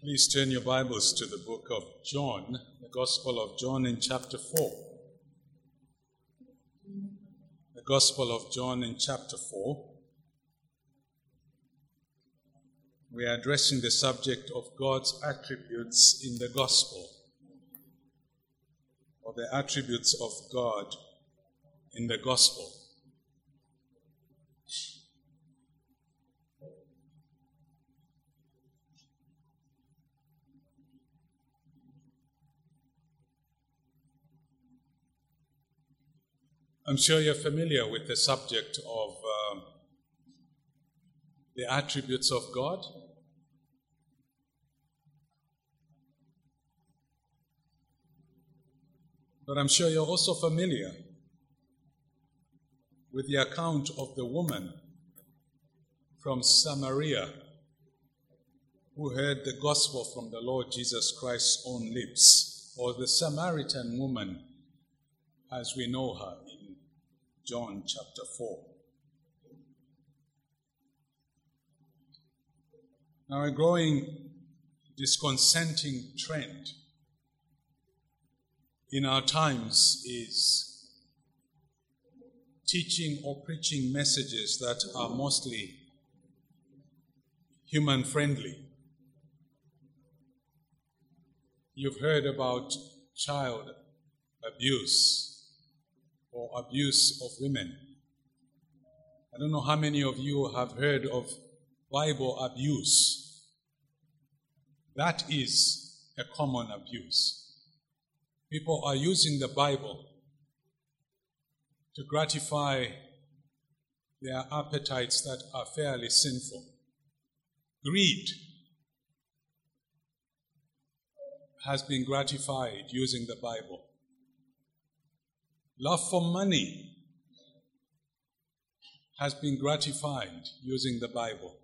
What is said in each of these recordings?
Please turn your Bibles to the book of John, the Gospel of John in chapter 4. The Gospel of John in chapter 4. We are addressing the subject of God's attributes in the Gospel, or the attributes of God in the Gospel. I'm sure you're familiar with the subject of the attributes of God. But I'm sure you're also familiar with the account of the woman from Samaria who heard the gospel from the Lord Jesus Christ's own lips, or the Samaritan woman as we know her in John chapter 4. Now, a growing disconcerting trend in our times is teaching or preaching messages that are mostly human-friendly. You've heard about child abuse or abuse of women. I don't know how many of you have heard of Bible abuse. That is a common abuse. People are using the Bible to gratify their appetites that are fairly sinful. Greed has been gratified using the Bible. Love for money has been gratified using the Bible.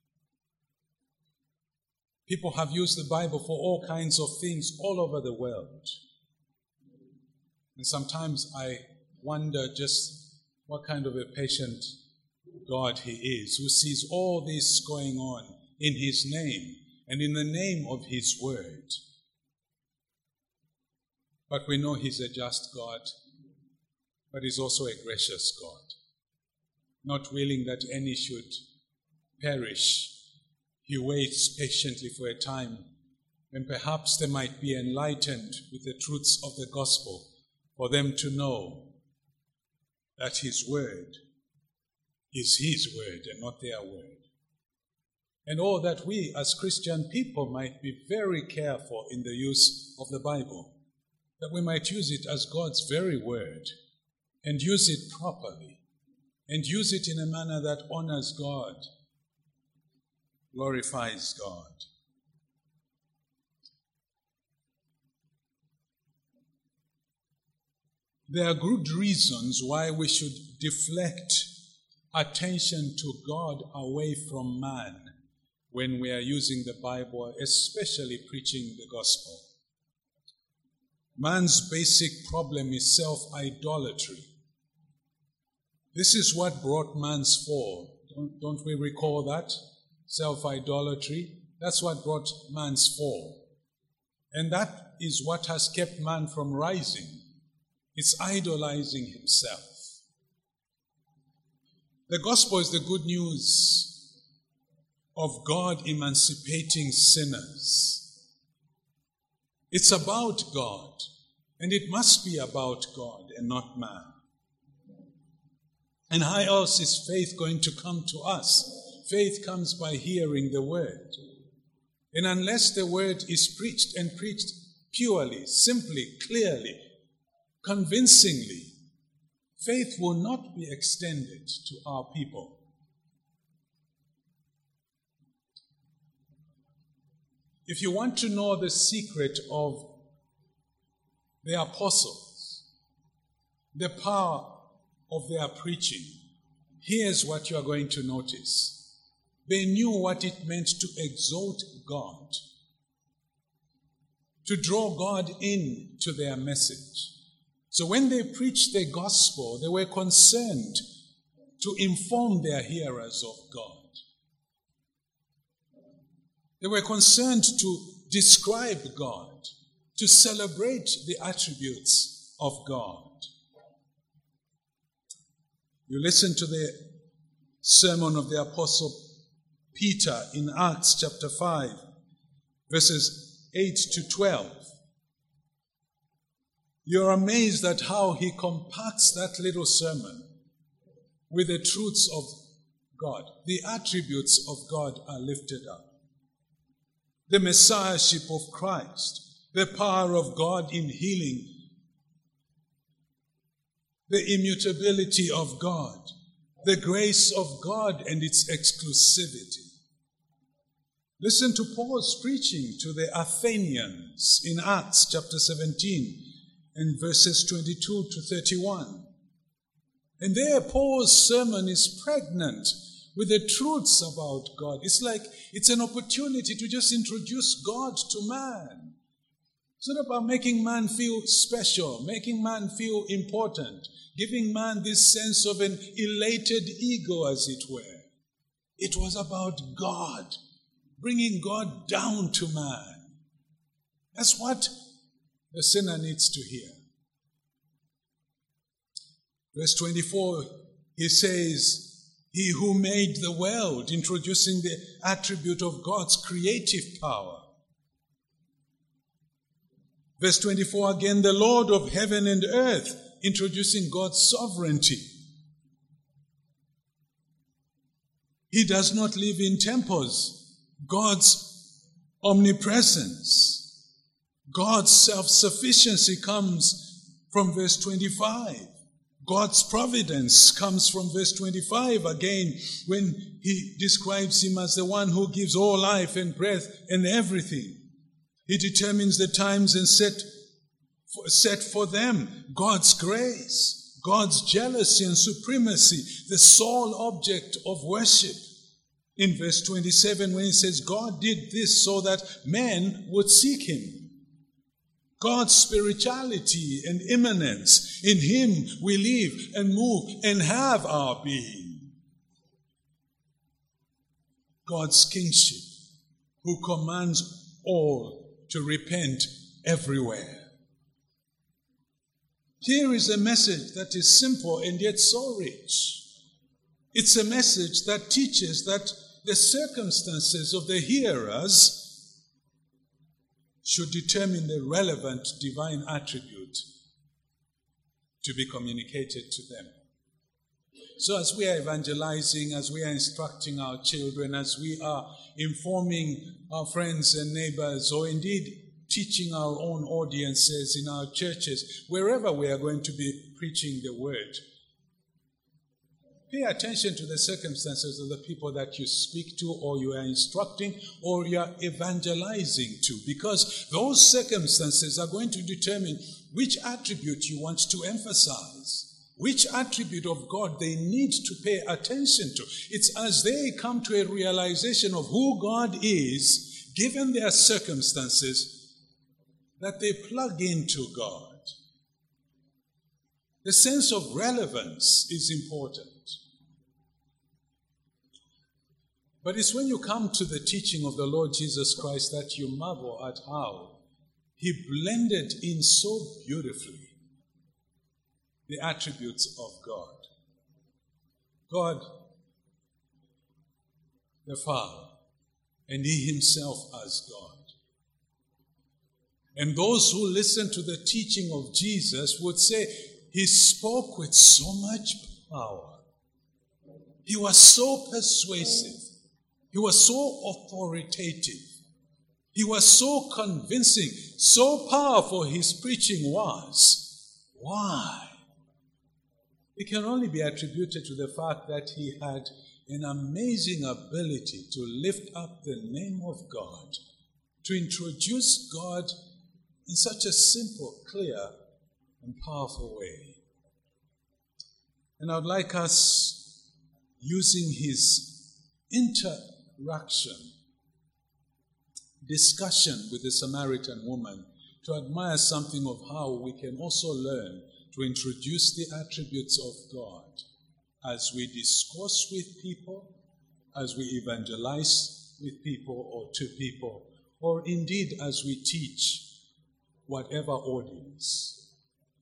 People have used the Bible for all kinds of things all over the world. And sometimes I wonder just what kind of a patient God He is, who sees all this going on in His name and in the name of His word. But we know He's a just God, but He's also a gracious God, not willing that any should perish. He waits patiently for a time when perhaps they might be enlightened with the truths of the gospel, for them to know that His word is His word and not their word. And that we as Christian people might be very careful in the use of the Bible, that we might use it as God's very word, and use it properly, and use it in a manner that honors God, glorifies God. There are good reasons why we should deflect attention to God away from man when we are using the Bible, especially preaching the gospel. Man's basic problem is self-idolatry. This is what brought man's fall. Don't we recall that? Self-idolatry. That's what brought man's fall. And that is what has kept man from rising. It's idolizing himself. The gospel is the good news of God emancipating sinners. It's about God, and it must be about God and not man. And how else is faith going to come to us? Faith comes by hearing the word. And unless the word is preached, and preached purely, simply, clearly, convincingly, faith will not be extended to our people. If you want to know the secret of the apostles, the power of their preaching, here's what you are going to notice. They knew what it meant to exalt God, to draw God into their message. So when they preached the gospel, they were concerned to inform their hearers of God. They were concerned to describe God, to celebrate the attributes of God. You listen to the sermon of the Apostle Peter in Acts chapter 5, verses 8 to 12. You're amazed at how he compacts that little sermon with the truths of God. The attributes of God are lifted up. The Messiahship of Christ, the power of God in healing, the immutability of God, the grace of God and its exclusivity. Listen to Paul's preaching to the Athenians in Acts chapter 17 and verses 22 to 31. And there Paul's sermon is pregnant with the truths about God. It's like it's an opportunity to just introduce God to man. It's not about making man feel special, making man feel important, giving man this sense of an elated ego, as it were. It was about God, bringing God down to man. That's what the sinner needs to hear. Verse 24, he says, He who made the world, introducing the attribute of God's creative power. Verse 24 again, the Lord of heaven and earth, introducing God's sovereignty. He does not live in temples. God's omnipresence, God's self-sufficiency comes from verse 25. God's providence comes from verse 25 again, when he describes him as the one who gives all life and breath and everything. He determines the times and set for them God's grace, God's jealousy and supremacy, the sole object of worship. In verse 27, when he says, God did this so that men would seek him. God's spirituality and immanence. In him we live and move and have our being. God's kingship, who commands all to repent everywhere. Here is a message that is simple and yet so rich. It's a message that teaches that the circumstances of the hearers should determine the relevant divine attribute to be communicated to them. So as we are evangelizing, as we are instructing our children, as we are informing our friends and neighbors, or indeed teaching our own audiences in our churches, wherever we are going to be preaching the word, pay attention to the circumstances of the people that you speak to, or you are instructing, or you are evangelizing to, because those circumstances are going to determine which attribute you want to emphasize, which attribute of God they need to pay attention to. It's as they come to a realization of who God is, given their circumstances, that they plug into God. The sense of relevance is important. But it's when you come to the teaching of the Lord Jesus Christ that you marvel at how he blended in so beautifully the attributes of God. God, the Father, and he himself as God. And those who listen to the teaching of Jesus would say, he spoke with so much power. He was so persuasive. He was so authoritative. He was so convincing, so powerful his preaching was. Why? It can only be attributed to the fact that he had an amazing ability to lift up the name of God, to introduce God in such a simple, clear, and powerful way. And I would like us, using his discussion with the Samaritan woman, to admire something of how we can also learn to introduce the attributes of God as we discourse with people, as we evangelize with people or to people, or indeed as we teach whatever audience.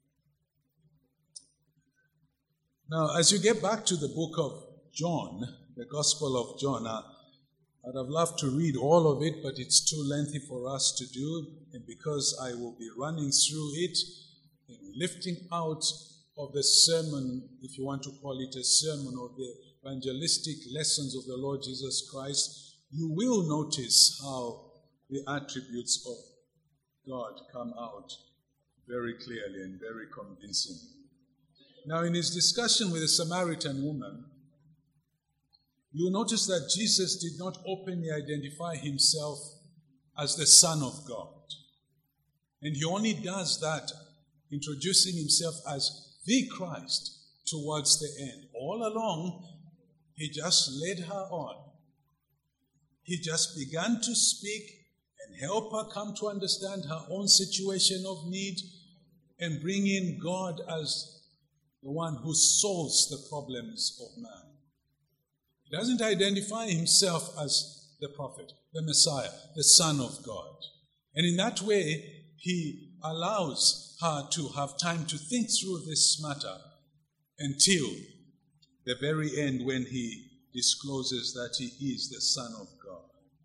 Now, as you get back to the book of John, the Gospel of John, I'd have loved to read all of it, but it's too lengthy for us to do, and because I will be running through it and lifting out of the sermon, if you want to call it a sermon, of the evangelistic lessons of the Lord Jesus Christ, you will notice how the attributes of God come out very clearly and very convincingly. Now, in his discussion with the Samaritan woman, you'll notice that Jesus did not openly identify himself as the Son of God. And he only does that, introducing himself as the Christ towards the end. All along, he just led her on. He just began to speak and help her come to understand her own situation of need and bring in God as the one who solves the problems of man. He doesn't identify himself as the prophet, the Messiah, the Son of God. And in that way, he allows her to have time to think through this matter until the very end, when he discloses that he is the Son of God.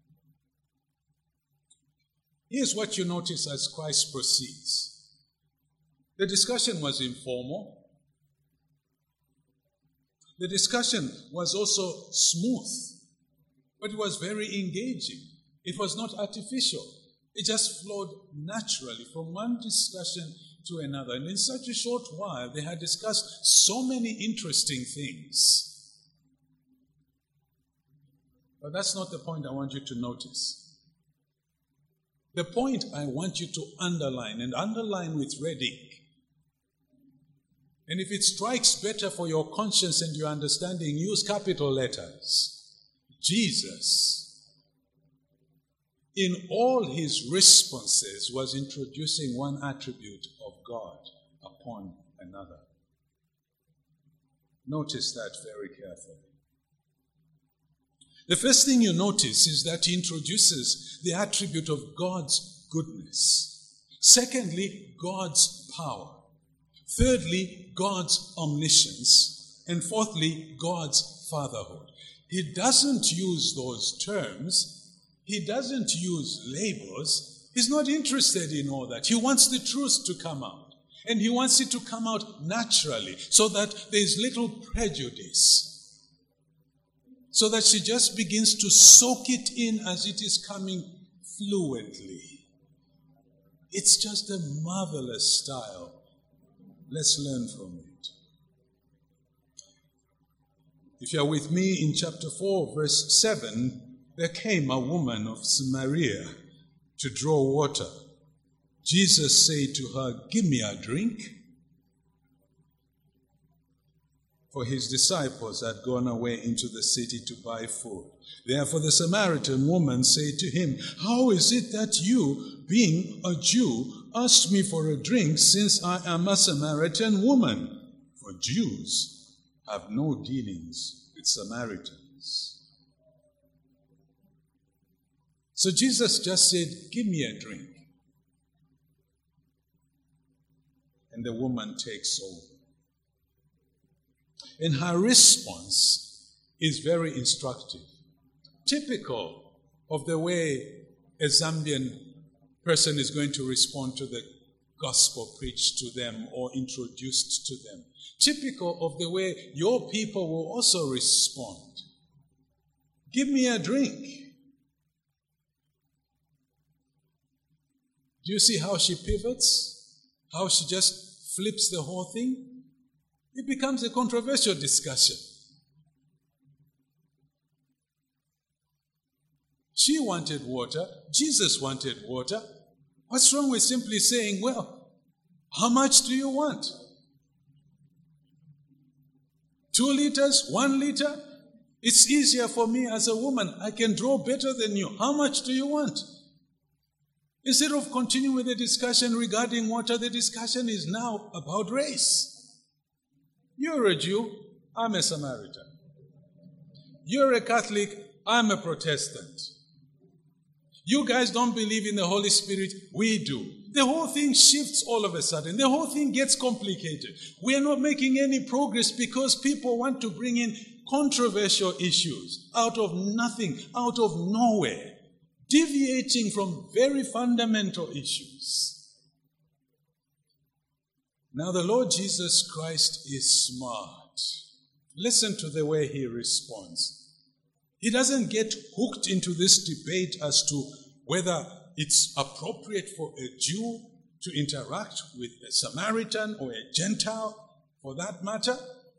Here's what you notice as Christ proceeds. The discussion was informal. The discussion was also smooth, but it was very engaging. It was not artificial. It just flowed naturally from one discussion to another. And in such a short while, they had discussed so many interesting things. But that's not the point I want you to notice. The point I want you to underline, and underline with red ink. And if it strikes better for your conscience and your understanding, use capital letters. Jesus, in all his responses, was introducing one attribute of God upon another. Notice that very carefully. The first thing you notice is that he introduces the attribute of God's goodness. Secondly, God's power. Thirdly, God's omniscience. And fourthly, God's fatherhood. He doesn't use those terms. He doesn't use labels. He's not interested in all that. He wants the truth to come out. And he wants it to come out naturally, so that there's little prejudice. So that she just begins to soak it in as it is coming fluently. It's just a marvelous style. Let's learn from it. If you're with me in chapter 4, verse 7, there came a woman of Samaria to draw water. Jesus said to her, "Give me a drink." For his disciples had gone away into the city to buy food. Therefore the Samaritan woman said to him, "How is it that you, being a Jew, asked me for a drink, since I am a Samaritan woman?" For Jews have no dealings with Samaritans. So Jesus just said, "Give me a drink." And the woman takes over. And her response is very instructive. Typical of the way a Zambian person is going to respond to the gospel preached to them or introduced to them. Typical of the way your people will also respond. "Give me a drink." Do you see how she pivots? How she just flips the whole thing? It becomes a controversial discussion. She wanted water. Jesus wanted water. What's wrong with simply saying, "Well, how much do you want? 2 liters? 1 liter? It's easier for me as a woman. I can draw better than you. How much do you want?" Instead of continuing with the discussion regarding water, the discussion is now about race. You're a Jew, I'm a Samaritan. You're a Catholic, I'm a Protestant. You guys don't believe in the Holy Spirit. We do. The whole thing shifts all of a sudden. The whole thing gets complicated. We are not making any progress because people want to bring in controversial issues out of nothing, out of nowhere, deviating from very fundamental issues. Now, the Lord Jesus Christ is smart. Listen to the way he responds. He doesn't get hooked into this debate as to whether it's appropriate for a Jew to interact with a Samaritan or a Gentile, for that matter.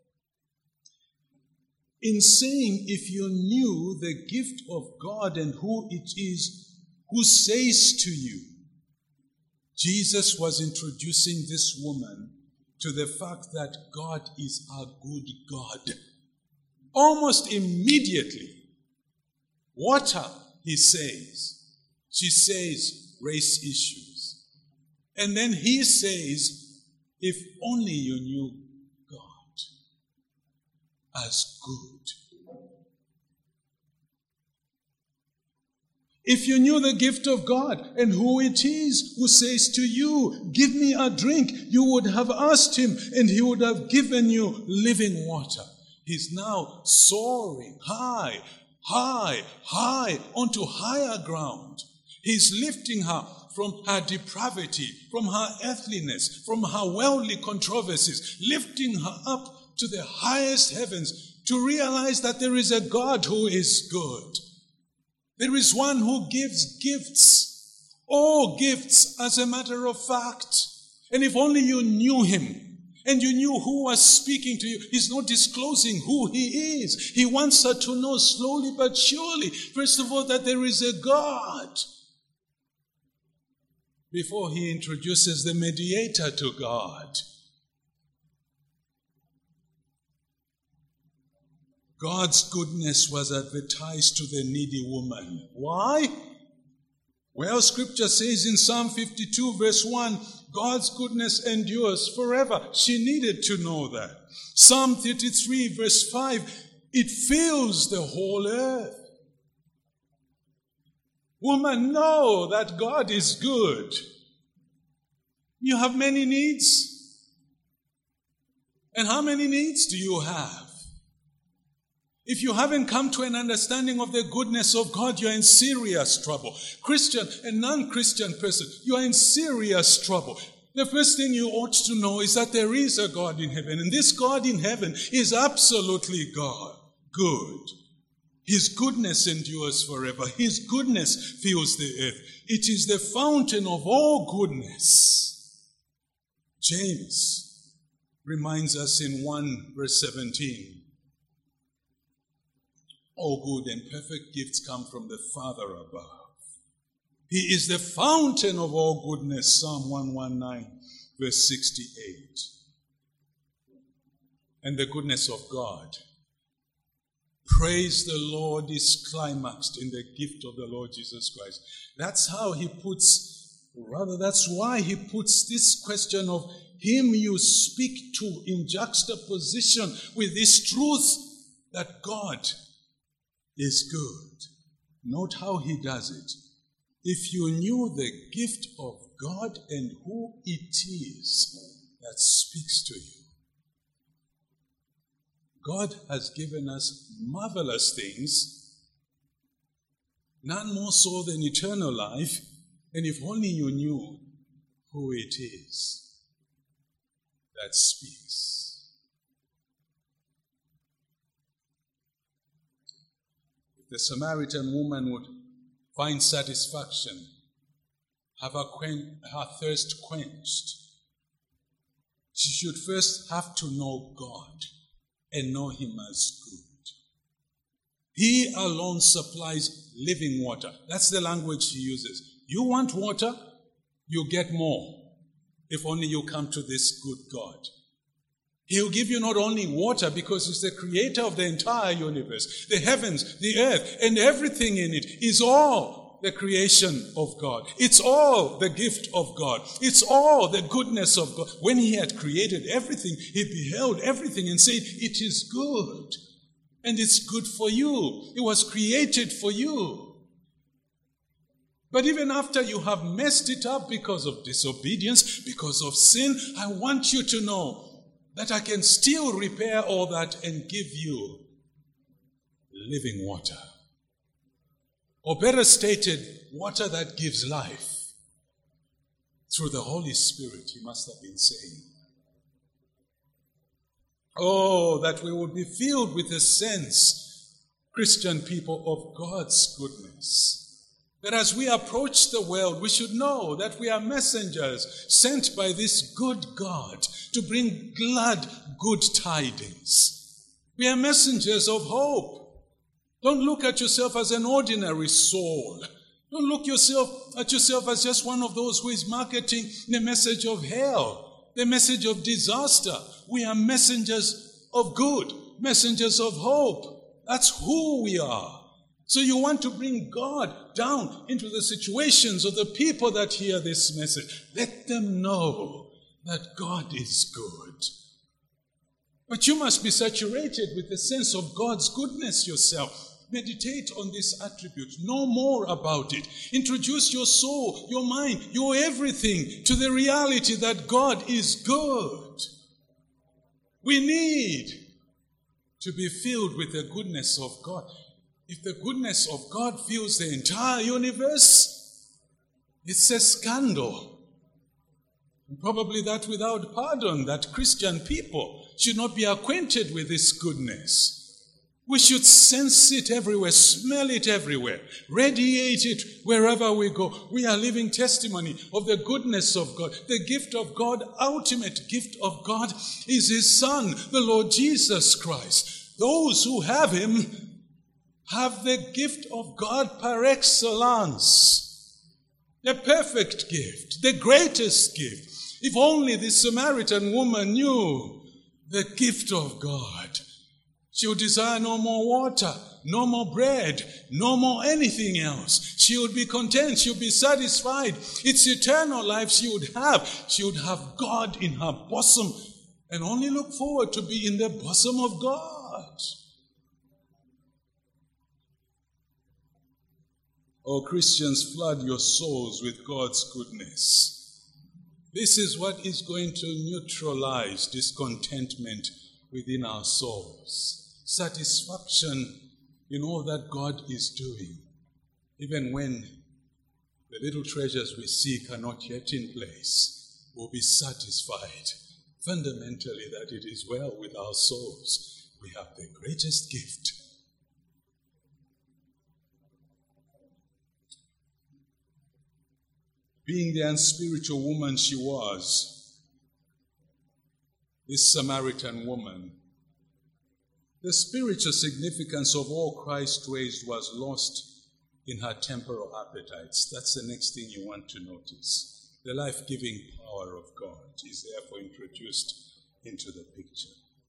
In saying, if you knew the gift of God and who it is who says to you, Jesus was introducing this woman to the fact that God is a good God. Almost immediately, water, he says. She says, race issues. And then he says, if only you knew God as good. If you knew the gift of God and who it is who says to you, give me a drink, you would have asked him and he would have given you living water. He's now soaring high onto higher ground. He's lifting her from her depravity, from her earthliness, from her worldly controversies, lifting her up to the highest heavens to realize that there is a God who is good. There is one who gives gifts, all gifts as a matter of fact. And if only you knew him, and you knew who was speaking to you. He's not disclosing who he is. He wants her to know slowly but surely, first of all, that there is a God, before he introduces the mediator to God. God's goodness was advertised to the needy woman. Why? Well, Scripture says in Psalm 52 verse 1, God's goodness endures forever. She needed to know that. Psalm 33 verse 5, it fills the whole earth. Woman, know that God is good. You have many needs. And how many needs do you have? If you haven't come to an understanding of the goodness of God, you're in serious trouble. Christian and non-Christian person, you are in serious trouble. The first thing you ought to know is that there is a God in heaven, and this God in heaven is absolutely God, good. His goodness endures forever. His goodness fills the earth. It is the fountain of all goodness. James reminds us in 1 verse 17, all good and perfect gifts come from the Father above. He is the fountain of all goodness, Psalm 119, verse 68. And the goodness of God, praise the Lord, is climaxed in the gift of the Lord Jesus Christ. That's why he puts this question of him you speak to in juxtaposition with this truth that God is good. Note how he does it. If you knew the gift of God and who it is that speaks to you. God has given us marvelous things, none more so than eternal life, and if only you knew who it is that speaks. The Samaritan woman would find satisfaction, have her thirst quenched. She should first have to know God and know him as good. He alone supplies living water. That's the language he uses. You want water? You get more if only you come to this good God. He'll give you not only water, because he's the creator of the entire universe. The heavens, the earth, and everything in it is all the creation of God. It's all the gift of God. It's all the goodness of God. When he had created everything, he beheld everything and said, it is good. And it's good for you. It was created for you. But even after you have messed it up because of disobedience, because of sin, I want you to know that I can still repair all that and give you living water. Or better stated, water that gives life. Through the Holy Spirit, he must have been saying. Oh, that we would be filled with a sense, Christian people, of God's goodness. That as we approach the world, we should know that we are messengers sent by this good God to bring glad, good tidings. We are messengers of hope. Don't look at yourself as an ordinary soul. Don't look at yourself as just one of those who is marketing the message of hell, the message of disaster. We are messengers of good, messengers of hope. That's who we are. So you want to bring God down into the situations of the people that hear this message. Let them know that God is good. But you must be saturated with the sense of God's goodness yourself. Meditate on this attribute. Know more about it. Introduce your soul, your mind, your everything to the reality that God is good. We need to be filled with the goodness of God. If the goodness of God fills the entire universe, it's a scandal. And probably that without pardon, that Christian people should not be acquainted with this goodness. We should sense it everywhere, smell it everywhere, radiate it wherever we go. We are living testimony of the goodness of God. The gift of God, ultimate gift of God, is His Son, the Lord Jesus Christ. Those who have Him have the gift of God par excellence. The perfect gift, the greatest gift. If only this Samaritan woman knew the gift of God, she would desire no more water, no more bread, no more anything else. She would be content, she would be satisfied. It's eternal life she would have. She would have God in her bosom and only look forward to be in the bosom of God. Oh, Christians, flood your souls with God's goodness. This is what is going to neutralize discontentment within our souls. Satisfaction in all that God is doing, even when the little treasures we seek are not yet in place. We'll be satisfied fundamentally that it is well with our souls. We have the greatest gift. Being the unspiritual woman she was, this Samaritan woman, the spiritual significance of all Christ raised was lost in her temporal appetites. That's the next thing you want to notice. The life-giving power of God is therefore introduced into the picture.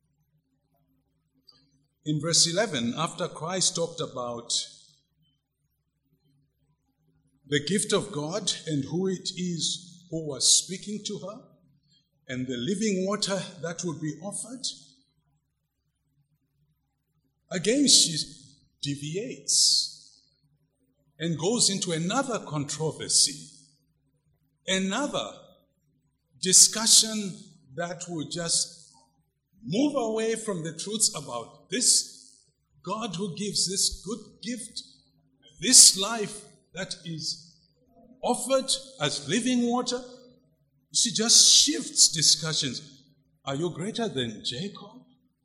In verse 11, after Christ talked about the gift of God and who it is who was speaking to her, and the living water that would be offered, again she deviates and goes into another controversy, another discussion that would just move away from the truths about this God who gives this good gift, this life that is offered as living water. She just shifts discussions. Are you greater than Jacob?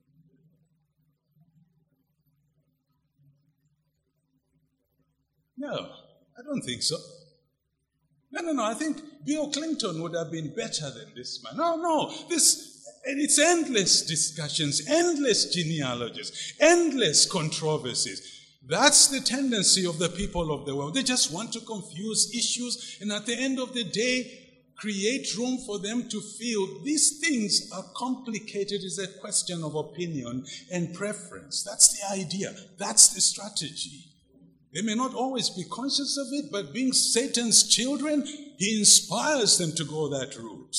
No, I don't think so. No, I think Bill Clinton would have been better than this man. No, it's endless discussions, endless genealogies, endless controversies. That's the tendency of the people of the world. They just want to confuse issues, and at the end of the day, create room for them to feel these things are complicated. Is a question of opinion and preference. That's the idea. That's the strategy. They may not always be conscious of it, but being Satan's children, he inspires them to go that route.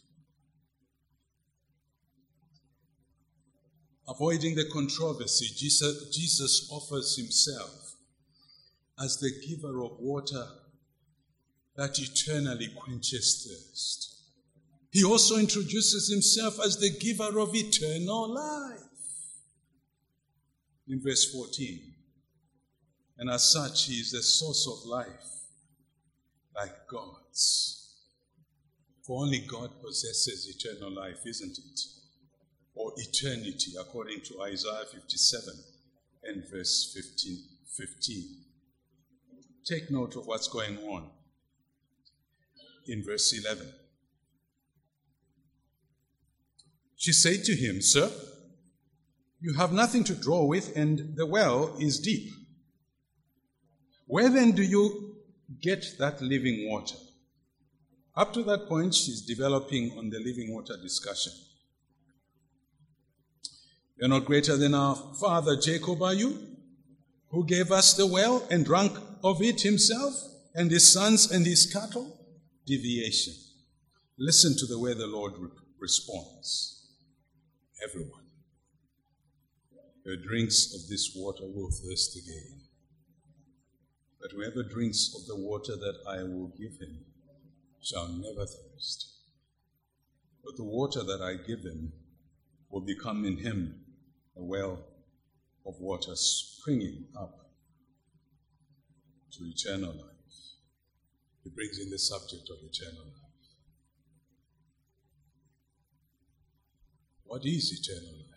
Avoiding the controversy, Jesus offers himself as the giver of water that eternally quenches thirst. He also introduces himself as the giver of eternal life. In verse 14, and as such, he is the source of life, like God's. For only God possesses eternal life, isn't it? Or eternity, according to Isaiah 57 and verse 15. Take note of what's going on in verse 11. She said to him, Sir, you have nothing to draw with, and the well is deep. Where then do you get that living water? Up to that point, she's developing on the living water discussion. You're not greater than our father Jacob, are you? Who gave us the well and drank of it himself, and his sons and his cattle? Deviation. Listen to the way the Lord responds. Everyone who drinks of this water will thirst again. But whoever drinks of the water that I will give him shall never thirst. But the water that I give him will become in him a well of water springing up to eternal life. He brings in the subject of eternal life. What is eternal life?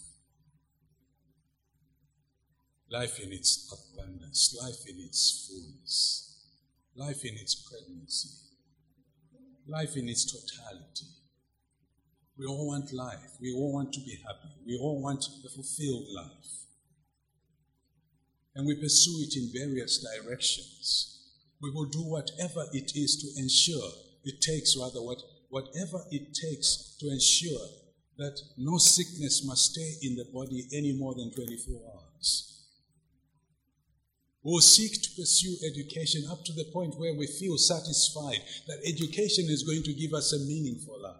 Life in its abundance, life in its fullness, life in its pregnancy, life in its totality. We all want life. We all want to be happy. We all want a fulfilled life. And we pursue it in various directions. We will do whatever it is to ensure, whatever it takes to ensure that no sickness must stay in the body any more than 24 hours. We will seek to pursue education up to the point where we feel satisfied that education is going to give us a meaningful life.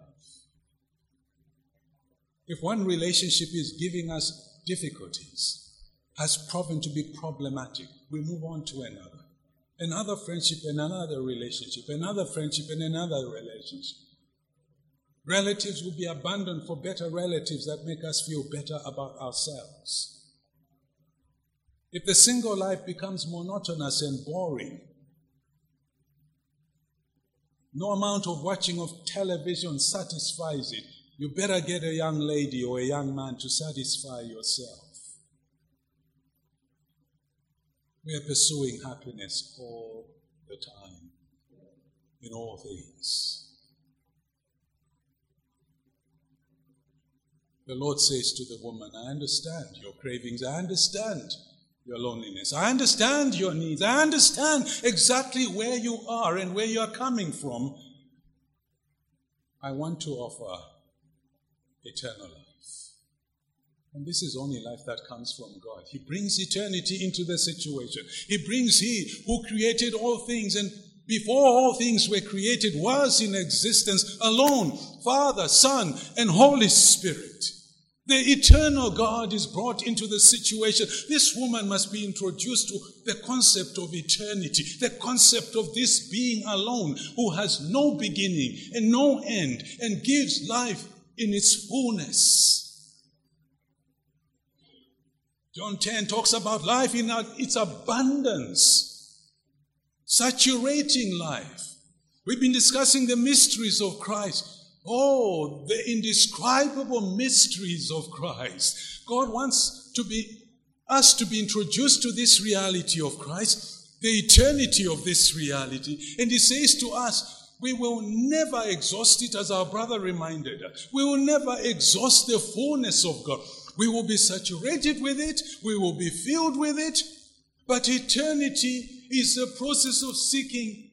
If one relationship is giving us difficulties, has proven to be problematic, we move on to another. Another friendship and another relationship, another friendship and another relationship. Relatives will be abandoned for better relatives that make us feel better about ourselves. If the single life becomes monotonous and boring, no amount of watching of television satisfies it. You better get a young lady or a young man to satisfy yourself. We are pursuing happiness all the time, in all things. The Lord says to the woman, I understand your cravings, I understand your loneliness, I understand your needs, I understand exactly where you are and where you are coming from. I want to offer eternal life. And this is only life that comes from God. He brings eternity into the situation. He brings He who created all things, and before all things were created was in existence alone, Father, Son, and Holy Spirit. The eternal God is brought into the situation. This woman must be introduced to the concept of eternity, the concept of this being alone, who has no beginning and no end, and gives life in its fullness. John 10 talks about life in its abundance, saturating life. We've been discussing the mysteries of Christ. Oh, the indescribable mysteries of Christ. God wants us to be introduced to this reality of Christ, the eternity of this reality. And He says to us, we will never exhaust it, as our brother reminded us. We will never exhaust the fullness of God. We will be saturated with it. We will be filled with it. But eternity is a process of seeking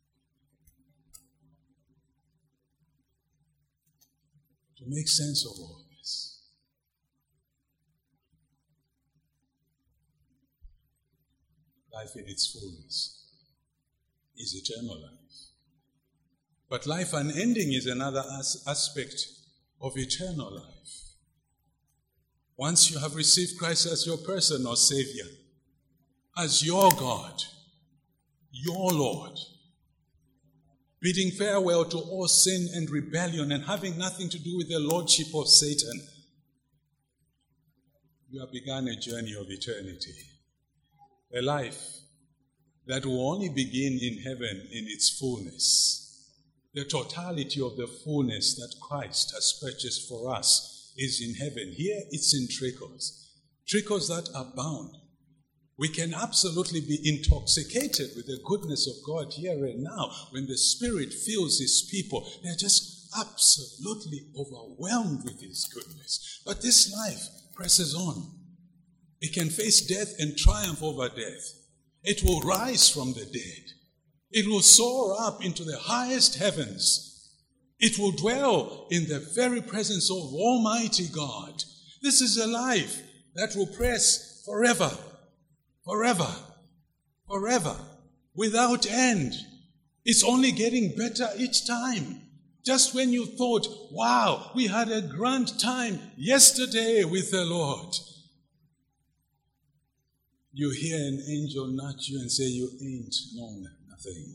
to make sense of all this. Life in its fullness is eternal life. But life unending is another aspect of eternal life. Once you have received Christ as your personal Savior, as your God, your Lord, bidding farewell to all sin and rebellion and having nothing to do with the lordship of Satan, you have begun a journey of eternity, a life that will only begin in heaven in its fullness. The totality of the fullness that Christ has purchased for us is in heaven. Here it's in trickles that abound. We can absolutely be intoxicated with the goodness of God here and now. When the Spirit fills His people, they're just absolutely overwhelmed with His goodness. But this life presses on. It can face death and triumph over death. It will rise from the dead. It will soar up into the highest heavens. It will dwell in the very presence of Almighty God. This is a life that will press forever, forever, forever, without end. It's only getting better each time. Just when you thought, wow, we had a grand time yesterday with the Lord, you hear an angel nudge you and say, you ain't known nothing.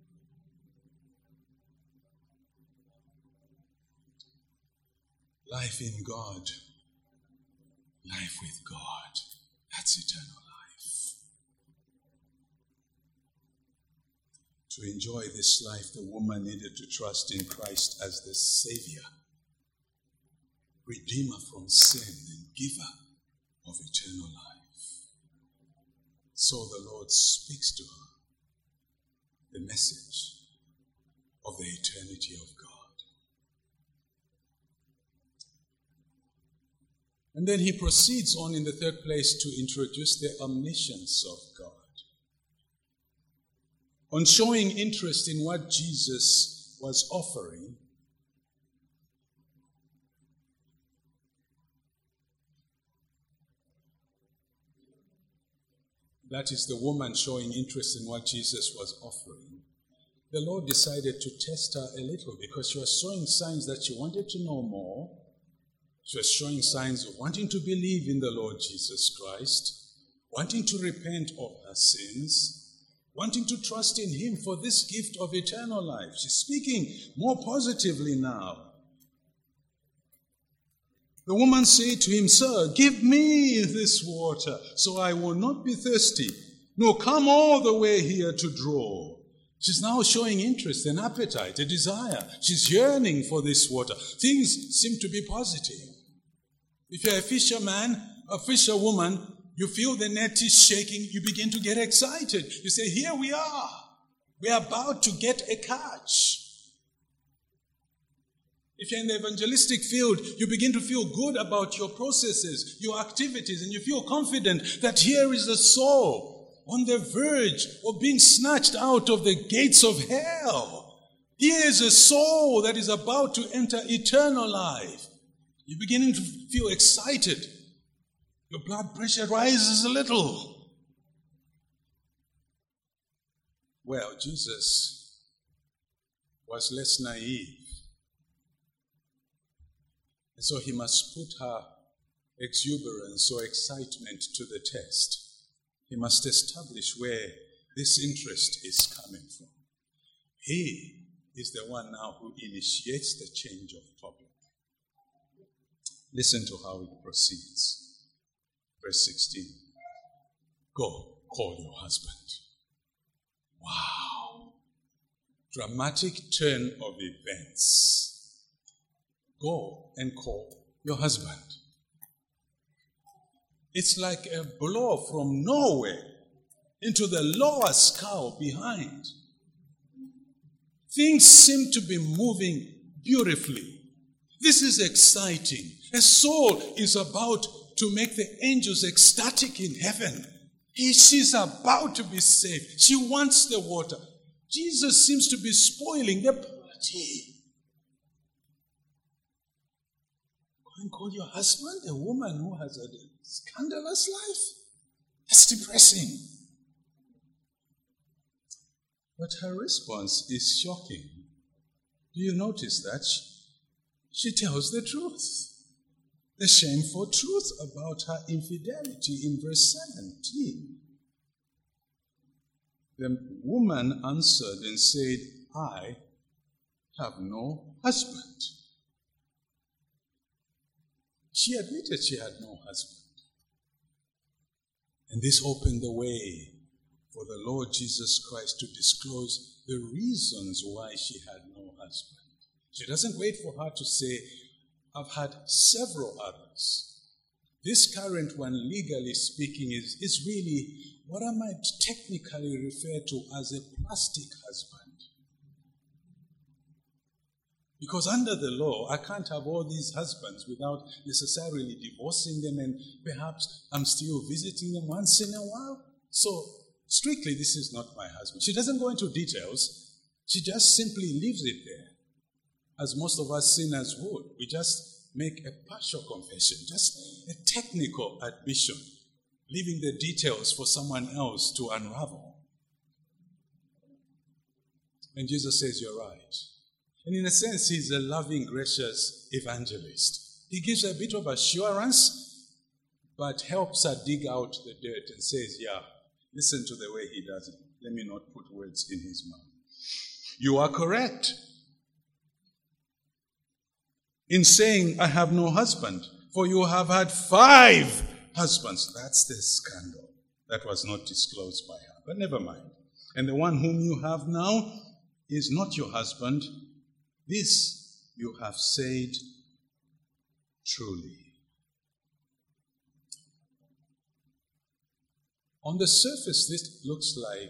Life in God, life with God, that's eternal life. To enjoy this life, the woman needed to trust in Christ as the Savior, Redeemer from sin and giver of eternal life. So the Lord speaks to her the message of the eternity of God. And then he proceeds on in the third place to introduce the omniscience of God. On showing interest in what Jesus was offering, that is the woman showing interest in what Jesus was offering, the Lord decided to test her a little because she was showing signs that she wanted to know more. She was showing signs of wanting to believe in the Lord Jesus Christ, wanting to repent of her sins, wanting to trust in Him for this gift of eternal life. She's speaking more positively now. The woman said to him, Sir, give me this water so I will not be thirsty, nor come all the way here to draw. She's now showing interest, an appetite, a desire. She's yearning for this water. Things seem to be positive. If you're a fisherman, a fisherwoman, you feel the net is shaking, you begin to get excited. You say, here we are. We are about to get a catch. If you're in the evangelistic field, you begin to feel good about your processes, your activities, and you feel confident that here is a soul on the verge of being snatched out of the gates of hell. Here is a soul that is about to enter eternal life. You're beginning to feel excited. Your blood pressure rises a little. Well, Jesus was less naive. And so he must put her exuberance or excitement to the test. He must establish where this interest is coming from. He is the one now who initiates the change of topic. Listen to how it proceeds. Verse 16. Go, call your husband. Wow. Dramatic turn of events. Go and call your husband. It's like a blow from nowhere into the lower skull behind. Things seem to be moving beautifully. This is exciting. A soul is about to make the angels ecstatic in heaven. She's about to be saved. She wants the water. Jesus seems to be spoiling the party. And call your husband a woman who has a scandalous life? That's depressing. But her response is shocking. Do you notice that? She tells the truth. The shameful truth about her infidelity in verse 17. The woman answered and said, I have no husband. She admitted she had no husband. And this opened the way for the Lord Jesus Christ to disclose the reasons why she had no husband. She doesn't wait for her to say, I've had several others. This current one, legally speaking, is really what I might technically refer to as a plastic husband. Because under the law, I can't have all these husbands without necessarily divorcing them, and perhaps I'm still visiting them once in a while. So, strictly, this is not my husband. She doesn't go into details. She just simply leaves it there, as most of us sinners would. We just make a partial confession, just a technical admission, leaving the details for someone else to unravel. And Jesus says, you're right. And in a sense, he's a loving, gracious evangelist. He gives a bit of assurance, but helps her dig out the dirt and says, yeah, listen to the way he does it. Let me not put words in his mouth. You are correct in saying, I have no husband, for you have had 5 husbands. That's the scandal that was not disclosed by her. But never mind. And the one whom you have now is not your husband. This you have said truly. On the surface, this looks like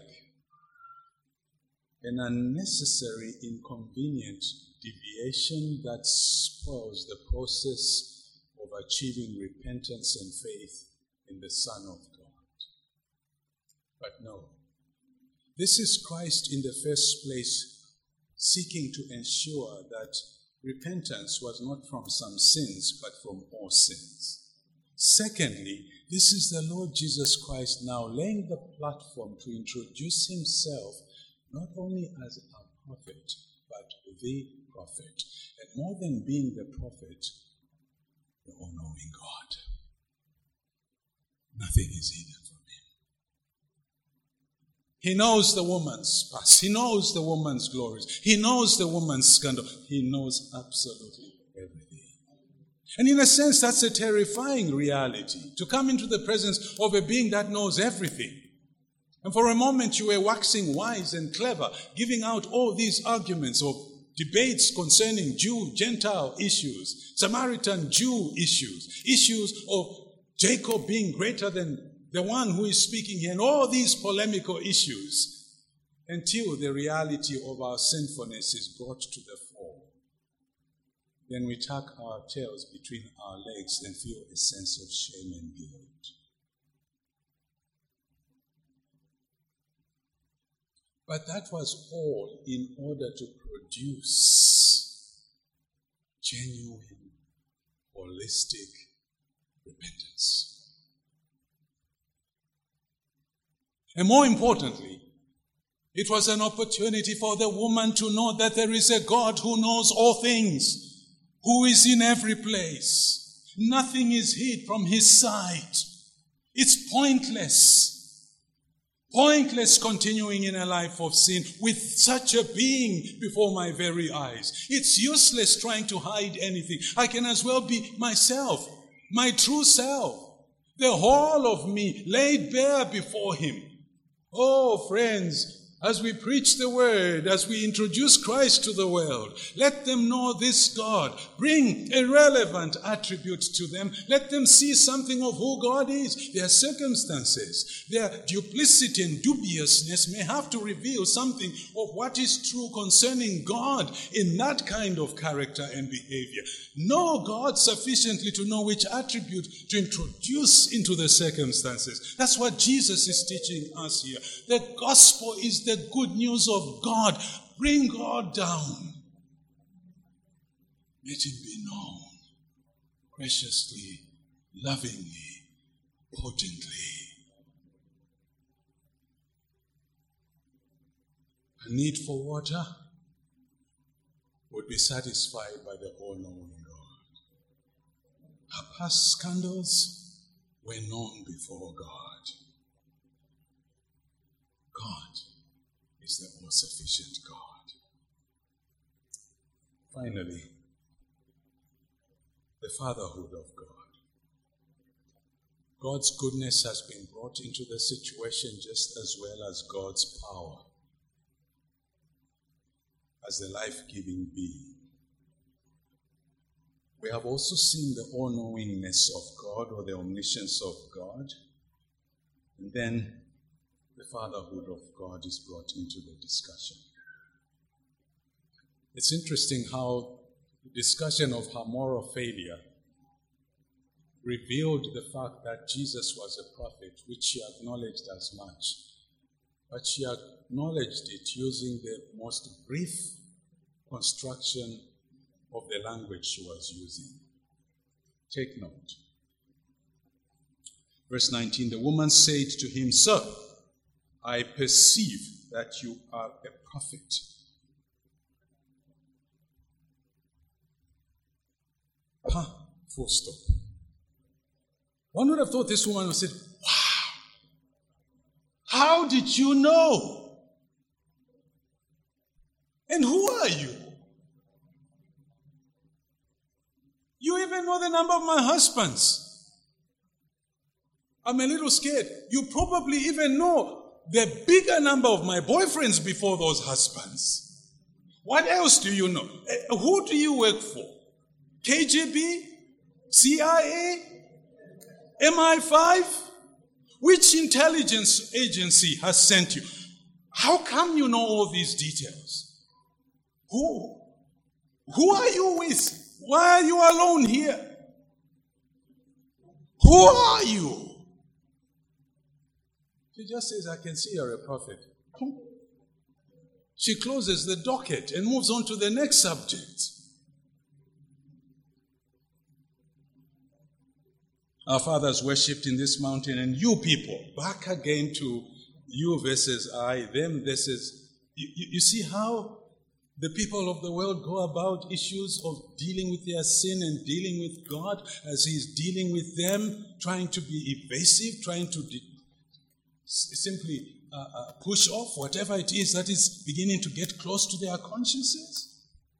an unnecessary, inconvenient deviation that spoils the process of achieving repentance and faith in the Son of God. But no, this is Christ in the first place seeking to ensure that repentance was not from some sins, but from all sins. Secondly, this is the Lord Jesus Christ now laying the platform to introduce himself not only as a prophet, but the prophet. And more than being the prophet, the all-knowing God. Nothing is hidden from him. He knows the woman's past. He knows the woman's glories. He knows the woman's scandal. He knows absolutely everything. And in a sense, that's a terrifying reality, to come into the presence of a being that knows everything. And for a moment, you were waxing wise and clever, giving out all these arguments of debates concerning Jew, Gentile issues, Samaritan, Jew issues, issues of Jacob being greater than the one who is speaking here, and all these polemical issues, until the reality of our sinfulness is brought to the fore. Then we tuck our tails between our legs and feel a sense of shame and guilt. But that was all in order to produce genuine, holistic repentance. And more importantly, it was an opportunity for the woman to know that there is a God who knows all things, who is in every place. Nothing is hid from his sight. It's pointless continuing in a life of sin with such a being before my very eyes. It's useless trying to hide anything. I can as well be myself, my true self, the whole of me laid bare before him. Oh, friends, as we preach the word, as we introduce Christ to the world, let them know this God. Bring a relevant attribute to them. Let them see something of who God is. Their circumstances, their duplicity and dubiousness may have to reveal something of what is true concerning God in that kind of character and behavior. Know God sufficiently to know which attribute to introduce into the circumstances. That's what Jesus is teaching us here. The gospel is the good news of God. Bring God down. Let him be known graciously, lovingly, potently. A need for water would be satisfied by the all-knowing God. Her past scandals were known before God. God is the all-sufficient God. Finally, the fatherhood of God. God's goodness has been brought into the situation just as well as God's power as the life-giving being. We have also seen the all-knowingness of God or the omniscience of God. And then the fatherhood of God is brought into the discussion. It's interesting how the discussion of her moral failure revealed the fact that Jesus was a prophet, which she acknowledged as much. But she acknowledged it using the most brief construction of the language she was using. Take note. Verse 19, the woman said to him, Sir, I perceive that you are a prophet. Full stop. One would have thought this woman would have said, wow, how did you know? And who are you? You even know the number of my husbands. I'm a little scared. You probably even know the bigger number of my boyfriends before those husbands. What else do you know? Who do you work for? KGB? CIA? MI5? Which intelligence agency has sent you? How come you know all these details? Who are you with? Why are you alone here? Who are you? She just says, I can see you're a prophet. She closes the docket and moves on to the next subject. Our fathers worshipped in this mountain, and you people, back again to you versus I, them versus... You see how the people of the world go about issues of dealing with their sin and dealing with God as He's dealing with them, trying to be evasive, trying to simply push off whatever it is that is beginning to get close to their consciences.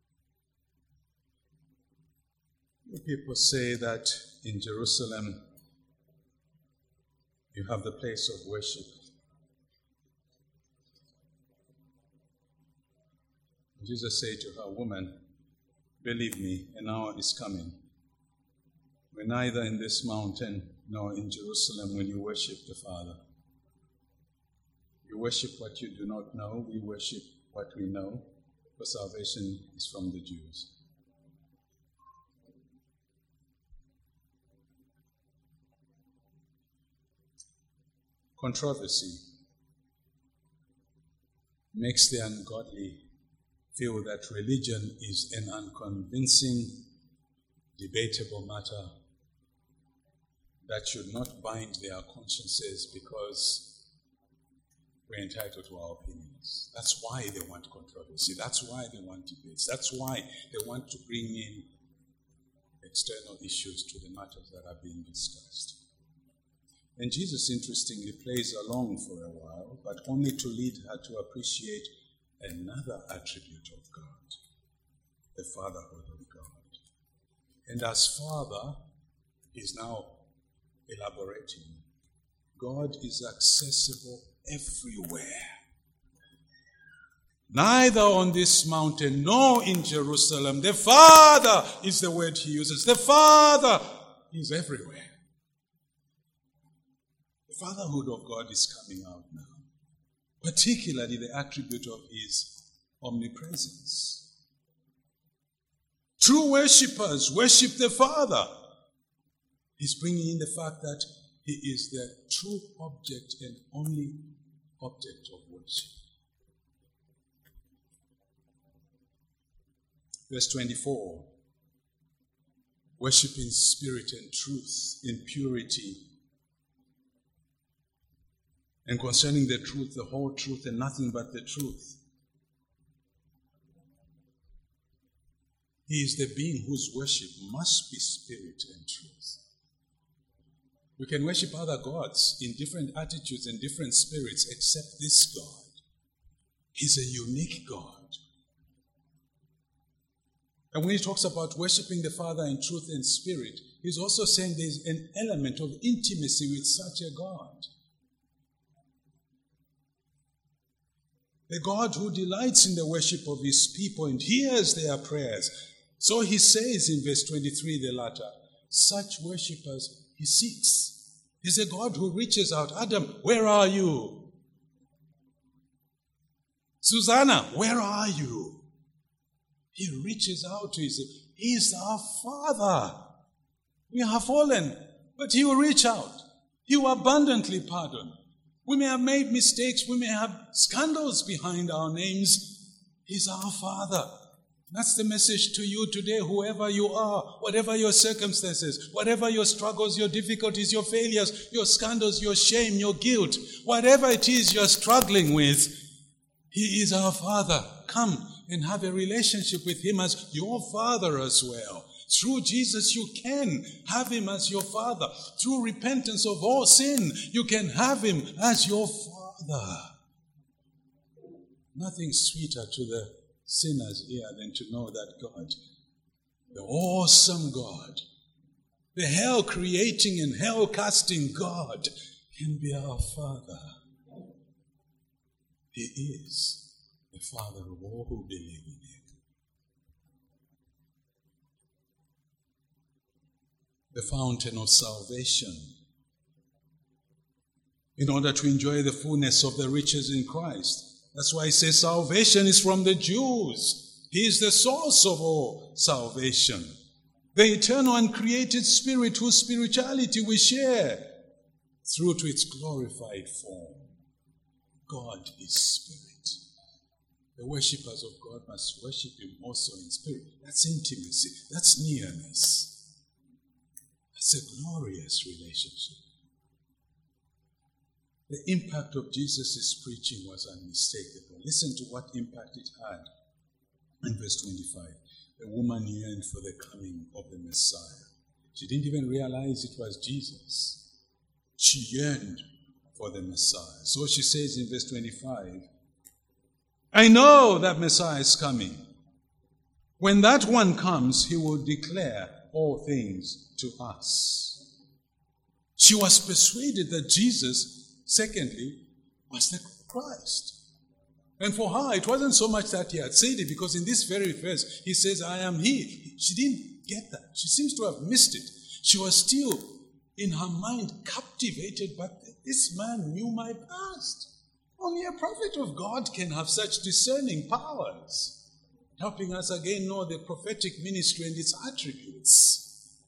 People say that in Jerusalem you have the place of worship. Jesus said to her, Woman, believe me, an hour is coming when neither in this mountain nor in Jerusalem will you worship the Father. You worship what you do not know, we worship what we know, for salvation is from the Jews. Controversy makes the ungodly feel that religion is an unconvincing, debatable matter that should not bind their consciences because we're entitled to our opinions. That's why they want controversy. That's why they want debates. That's why they want to bring in external issues to the matters that are being discussed. And Jesus, interestingly, plays along for a while, but only to lead her to appreciate another attribute of God, the fatherhood of God. And as Father, he's now elaborating. God is accessible everywhere. Neither on this mountain nor in Jerusalem. The Father is the word he uses. The Father is everywhere. The fatherhood of God is coming out now. Particularly the attribute of his omnipresence. True worshippers worship the Father. He's bringing in the fact that he is the true object and only object of worship. Verse 24. Worship in spirit and truth, in purity. And concerning the truth, the whole truth and nothing but the truth. He is the being whose worship must be spirit and truth. We can worship other gods in different attitudes and different spirits except this God. He's a unique God. And when he talks about worshiping the Father in truth and spirit, he's also saying there's an element of intimacy with such a God. The God who delights in the worship of his people and hears their prayers. So he says in verse 23, the latter, such worshippers he seeks. He's a God who reaches out. Adam, where are you? Susanna, where are you? He reaches out to his. He's our Father. We have fallen, but he will reach out. He will abundantly pardon. We may have made mistakes. We may have scandals behind our names. He's our Father. That's the message to you today, whoever you are, whatever your circumstances, whatever your struggles, your difficulties, your failures, your scandals, your shame, your guilt, whatever it is you're struggling with, he is our Father. Come and have a relationship with him as your Father as well. Through Jesus, you can have him as your Father. Through repentance of all sin, you can have him as your Father. Nothing sweeter to the sinner's ear than to know that God, the awesome God, the hell-creating and hell-casting God, can be our Father. He is the Father of all who believe in him. The fountain of salvation. In order to enjoy the fullness of the riches in Christ. That's why he says salvation is from the Jews. He is the source of all salvation. The eternal and created Spirit whose spirituality we share through to its glorified form. God is Spirit. The worshippers of God must worship him also in spirit. That's intimacy. That's nearness. It's a glorious relationship. The impact of Jesus' preaching was unmistakable. Listen to what impact it had. In verse 25, the woman yearned for the coming of the Messiah. She didn't even realize it was Jesus. She yearned for the Messiah. So she says in verse 25, I know that Messiah is coming. When that one comes, he will declare all things to us. She was persuaded that Jesus, secondly, was the Christ. And for her, it wasn't so much that he had said it, because in this very verse, he says, I am he. She didn't get that. She seems to have missed it. She was still, in her mind, captivated, but this man knew my past. Only a prophet of God can have such discerning powers, helping us again know the prophetic ministry and its attributes.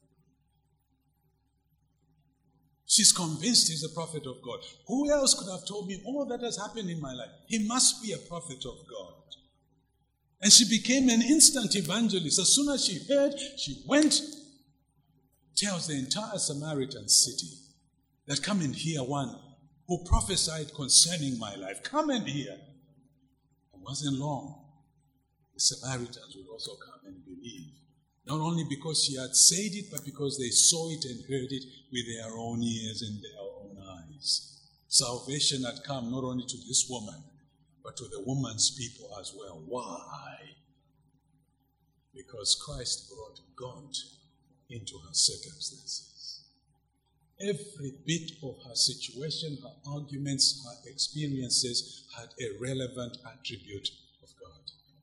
She's convinced he's a prophet of God. Who else could have told me all that has happened in my life? He must be a prophet of God. And she became an instant evangelist. As soon as she heard, she went, tells the entire Samaritan city that come and hear one who prophesied concerning my life. Come and hear. It wasn't long. The Samaritans would also come and believe. Not only because she had said it, but because they saw it and heard it with their own ears and their own eyes. Salvation had come not only to this woman, but to the woman's people as well. Why? Because Christ brought God into her circumstances. Every bit of her situation, her arguments, her experiences had a relevant attribute of God.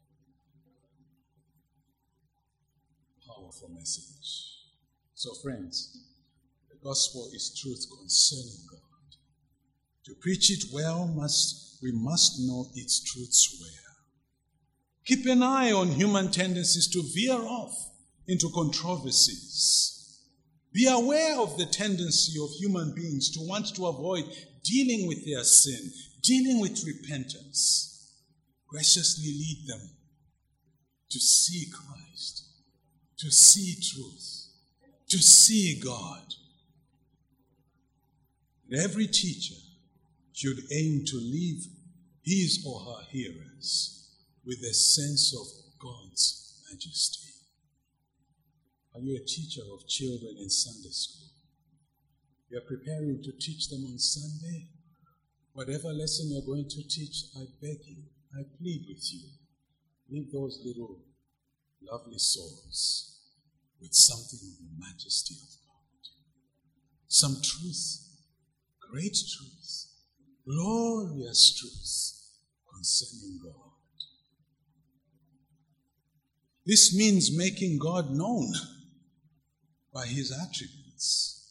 Powerful message. So friends, the gospel is truth concerning God. To preach it well, we must know its truths well. Keep an eye on human tendencies to veer off into controversies. Be aware of the tendency of human beings to want to avoid dealing with their sin, dealing with repentance. Graciously lead them to see Christ, to see truth, to see God. And every teacher should aim to leave his or her hearers with a sense of God's majesty. Are you a teacher of children in Sunday school? You are preparing to teach them on Sunday? Whatever lesson you're going to teach, I beg you, I plead with you, leave those little lovely souls with something of the majesty of God. Some truth, great truth, glorious truth concerning God. This means making God known by his attributes.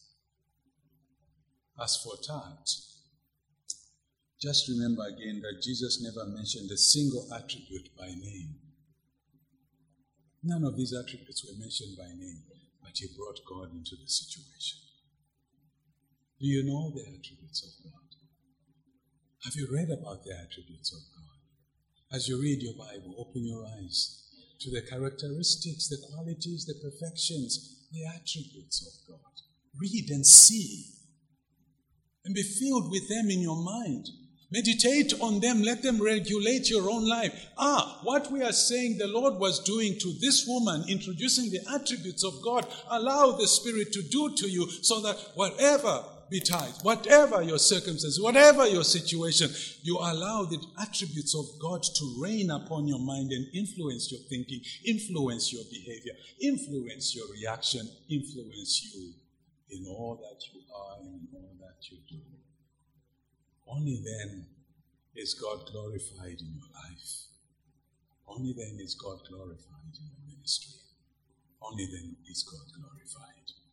As for that, just remember again that Jesus never mentioned a single attribute by name. None of these attributes were mentioned by name, but he brought God into the situation. Do you know the attributes of God? Have you read about the attributes of God? As you read your Bible, open your eyes to the characteristics, the qualities, the perfections, the attributes of God. Read and see, and be filled with them in your mind. Meditate on them. Let them regulate your own life. What we are saying the Lord was doing to this woman, introducing the attributes of God, allow the Spirit to do to you so that whatever betides, whatever your circumstances, whatever your situation, you allow the attributes of God to reign upon your mind and influence your thinking, influence your behavior, influence your reaction, influence you in all that you are and in all that you do. Only then is God glorified in your life. Only then is God glorified in your ministry. Only then is God glorified.